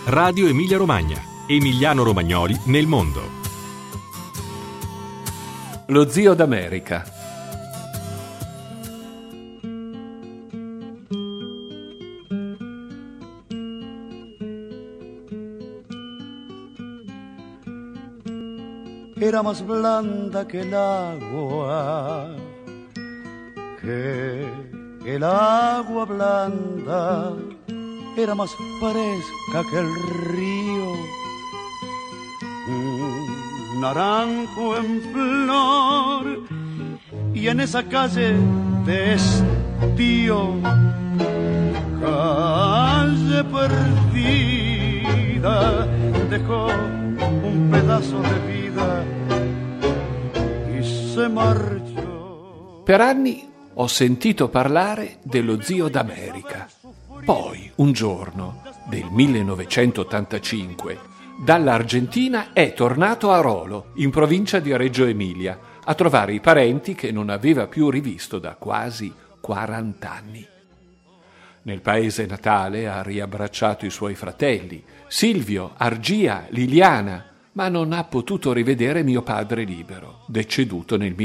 Radio Emilia Romagna. Emiliano-romagnoli nel mondo. Lo zio d'America. Era más blanda que el agua, que el agua blanda, era más fresca que el río, un naranjo en flor, y en esa calle de estío, calle perdida, dejó un pedazo de vida e se marciò. Per anni ho sentito parlare dello zio d'America. Poi, un giorno del 1985, dall'Argentina è tornato a Rolo, in provincia di Reggio Emilia, a trovare i parenti che non aveva più rivisto da quasi 40 anni. Nel paese natale ha riabbracciato i suoi fratelli, Silvio, Argia, Liliana, ma non ha potuto rivedere mio padre Libero, deceduto nel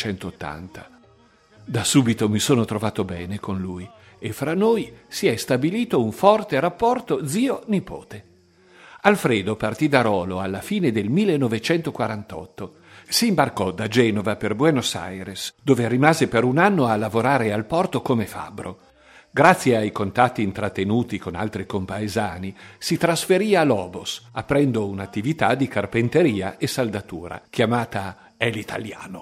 1980. Da subito mi sono trovato bene con lui e fra noi si è stabilito un forte rapporto zio-nipote. Alfredo partì da Rolo alla fine del 1948. Si imbarcò da Genova per Buenos Aires, dove rimase per un anno a lavorare al porto come fabbro. Grazie ai contatti intrattenuti con altri compaesani, si trasferì a Lobos, aprendo un'attività di carpenteria e saldatura, chiamata El Italiano.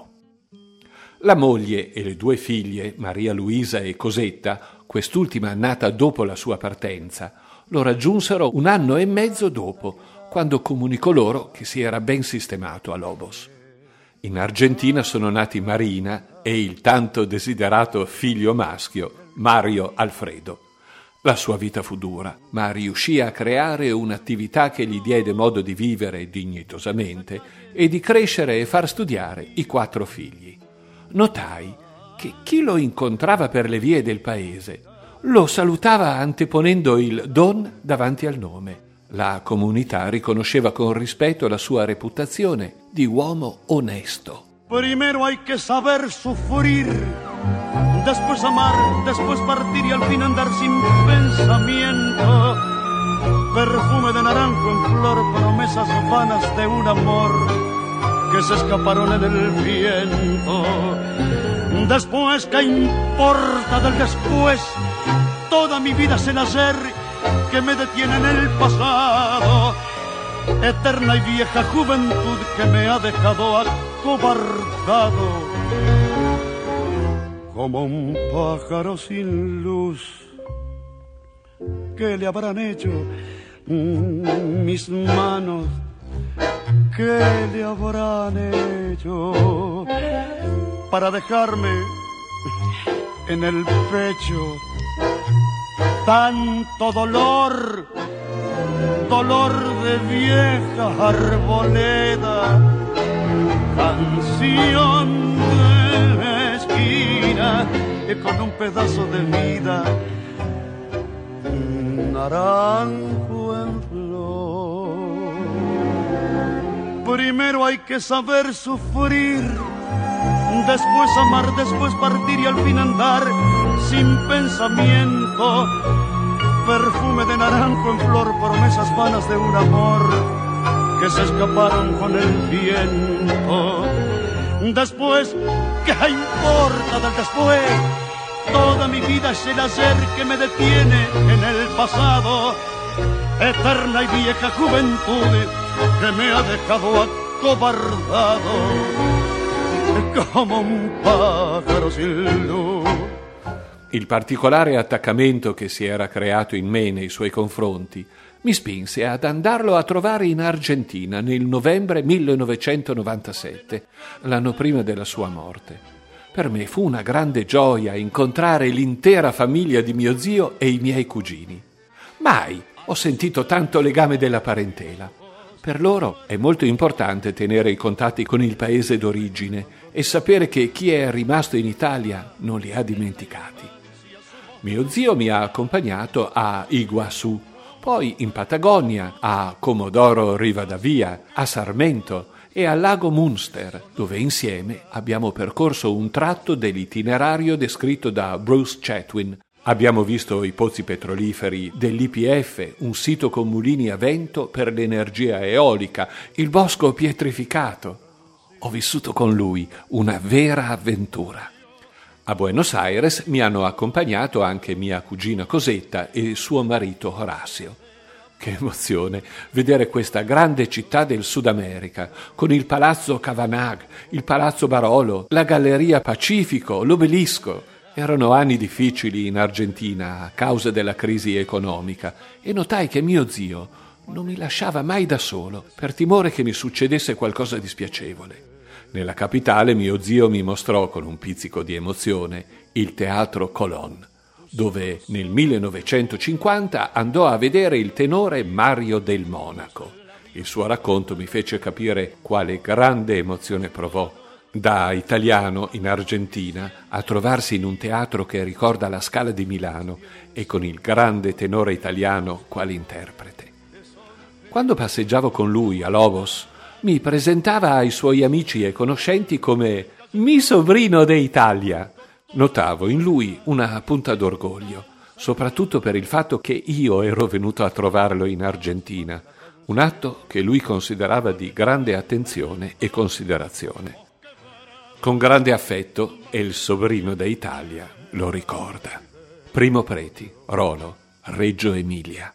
La moglie e le 2 figlie, Maria Luisa e Cosetta, quest'ultima nata dopo la sua partenza, lo raggiunsero 1 anno e mezzo dopo, quando comunicò loro che si era ben sistemato a Lobos. In Argentina sono nati Marina e il tanto desiderato figlio maschio, Mario Alfredo. La sua vita fu dura, ma riuscì a creare un'attività che gli diede modo di vivere dignitosamente e di crescere e far studiare i 4 figli. Notai che chi lo incontrava per le vie del paese lo salutava anteponendo il Don davanti al nome. La comunità riconosceva con rispetto la sua reputazione di uomo onesto. Primero hay que saber sufrir, después amar, después partir y al fin andar sin pensamiento. Perfume de naranjo en flor, promesas vanas de un amor que se escaparon en el viento. Después, ¿qué importa del después? Toda mi vida es el ayer que me detiene en el pasado. Eterna y vieja juventud que me ha dejado acobardado como un pájaro sin luz. ¿Qué le habrán hecho mis manos? ¿Qué le habrán hecho para dejarme en el pecho tanto dolor? Dolor de vieja arboleda, canción de esquina, con un pedazo de vida, un naranjo en flor. Primero hay que saber sufrir, después amar, después partir y al fin andar sin pensamiento. Perfume de naranjo en flor, promesas vanas de un amor que se escaparon con el viento. Después, ¿qué importa del después? Toda mi vida es el ayer que me detiene en el pasado. Eterna y vieja juventud que me ha dejado acobardado como un pájaro sin luz. Il particolare attaccamento che si era creato in me nei suoi confronti mi spinse ad andarlo a trovare in Argentina nel novembre 1997, l'anno prima della sua morte. Per me fu una grande gioia incontrare l'intera famiglia di mio zio e i miei cugini. Mai ho sentito tanto legame della parentela. Per loro è molto importante tenere i contatti con il paese d'origine e sapere che chi è rimasto in Italia non li ha dimenticati. Mio zio mi ha accompagnato a Iguazú, poi in Patagonia, a Comodoro Rivadavia, a Sarmento e al lago Munster, dove insieme abbiamo percorso un tratto dell'itinerario descritto da Bruce Chatwin. Abbiamo visto i pozzi petroliferi dell'YPF, un sito con mulini a vento per l'energia eolica, il bosco pietrificato. Ho vissuto con lui una vera avventura. A Buenos Aires mi hanno accompagnato anche mia cugina Cosetta e suo marito Horacio. Che emozione vedere questa grande città del Sud America, con il Palazzo Cavanagh, il Palazzo Barolo, la Galleria Pacifico, l'Obelisco. Erano anni difficili in Argentina a causa della crisi economica e notai che mio zio non mi lasciava mai da solo per timore che mi succedesse qualcosa di spiacevole. Nella capitale mio zio mi mostrò con un pizzico di emozione il Teatro Colón, dove nel 1950 andò a vedere il tenore Mario del Monaco. Il suo racconto mi fece capire quale grande emozione provò da italiano in Argentina a trovarsi in un teatro che ricorda la Scala di Milano e con il grande tenore italiano quale interprete. Quando passeggiavo con lui a Lobos, mi presentava ai suoi amici e conoscenti come «mi sovrino d'Italia». Notavo in lui una punta d'orgoglio, soprattutto per il fatto che io ero venuto a trovarlo in Argentina, un atto che lui considerava di grande attenzione e considerazione. Con grande affetto, El sovrino d'Italia lo ricorda. Primo Preti, Rolo, Reggio Emilia.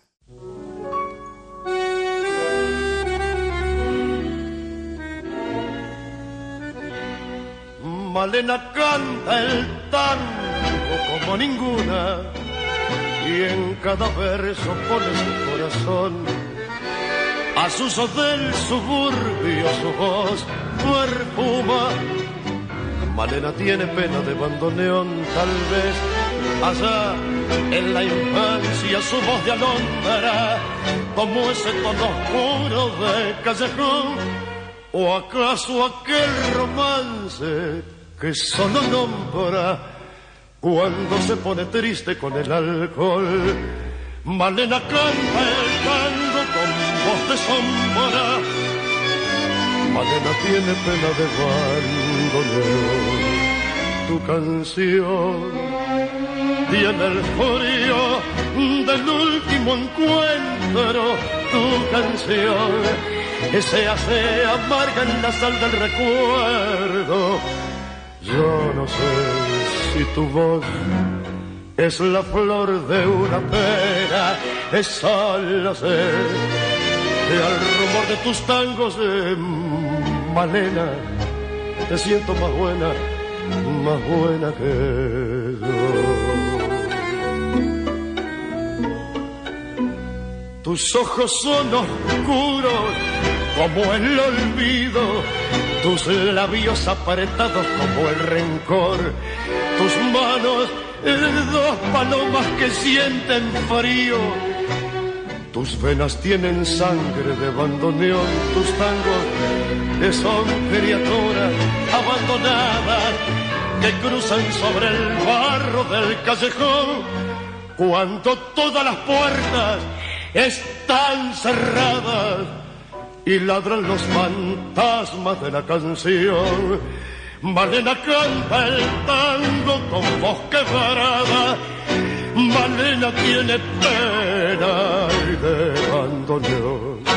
Malena canta el tango como ninguna y en cada verso pone su corazón. A sus ojos del suburbio su voz perfuma. Malena tiene pena de bandoneón, tal vez allá en la infancia su voz de alondra, como ese tono oscuro de callejón, o acaso aquel romance que solo nombra cuando se pone triste con el alcohol. Malena canta el tango con voz de sombra. Malena tiene pena de bandoneón. Tu canción tiene el frío del último encuentro. Tu canción se hace amarga en la sal del recuerdo. Yo no sé si tu voz es la flor de una pera, es solo sé que al rumor de tus tangos de Malena te siento más buena que yo. Tus ojos son oscuros como el olvido, tus labios apretados como el rencor, tus manos dos palomas que sienten frío, tus venas tienen sangre de bandoneón, tus tangos son criaturas abandonadas que cruzan sobre el barro del callejón cuando todas las puertas están cerradas y ladran los fantasmas de la canción. Malena canta el tango con voz quebrada. Malena tiene pena de bandoneón.